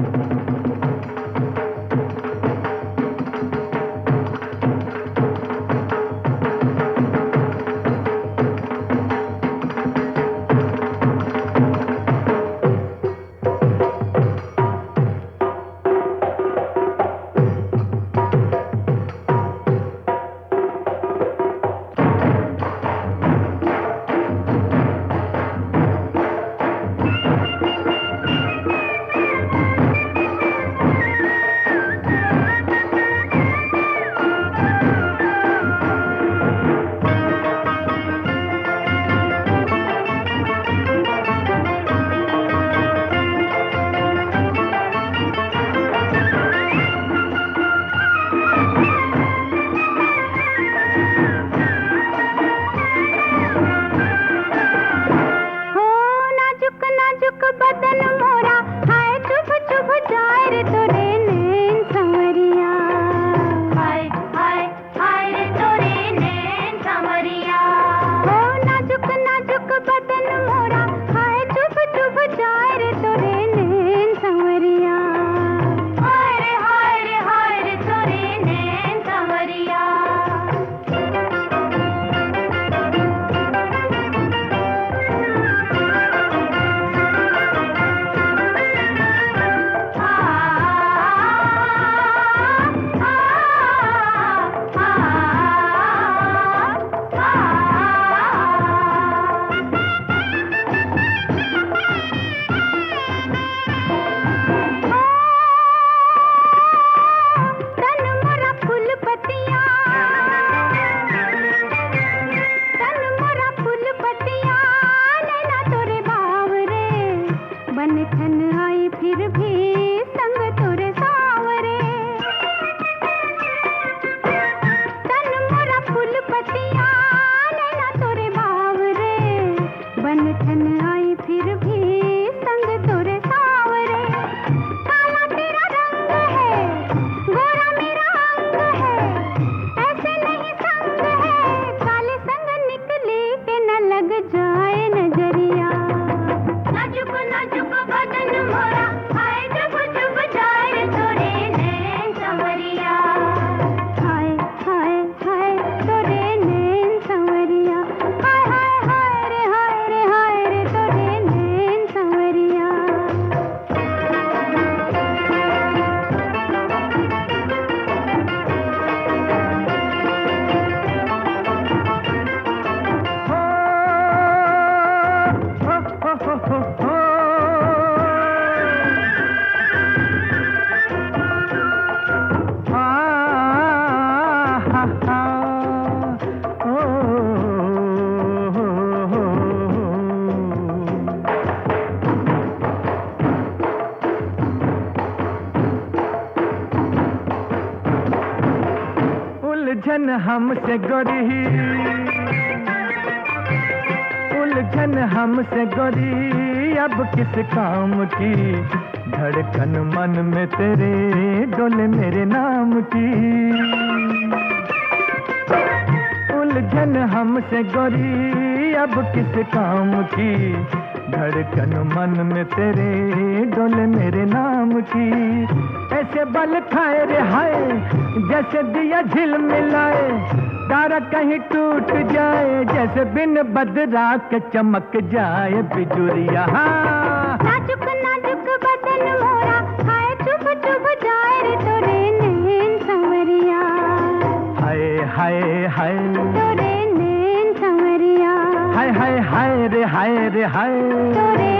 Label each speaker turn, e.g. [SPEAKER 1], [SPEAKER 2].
[SPEAKER 1] उलझन हमसे गोरी, उलझन हमसे गोरी अब किस काम की। धड़कन मन में तेरे डोले मेरे नाम की। उलझन हमसे गोरी अब किस काम की। धड़कन मन में तेरे डोले मेरे नाम की। ऐसे बल खाए रे हाय जैसे दिया झिलमिलाए। तारा कहीं टूट जाए जैसे बिन बदरा के चमक जाए बिजुरिया।
[SPEAKER 2] नाजुक नाजुक बदन मोरा हाय चुभ चुभ जाए रे तोरे नैन संवरिया।
[SPEAKER 1] हाय हाय हाय
[SPEAKER 2] तोरे नैन संवरिया।
[SPEAKER 1] हाय हाय हाय रे हाय रे हाय।
[SPEAKER 2] तोरे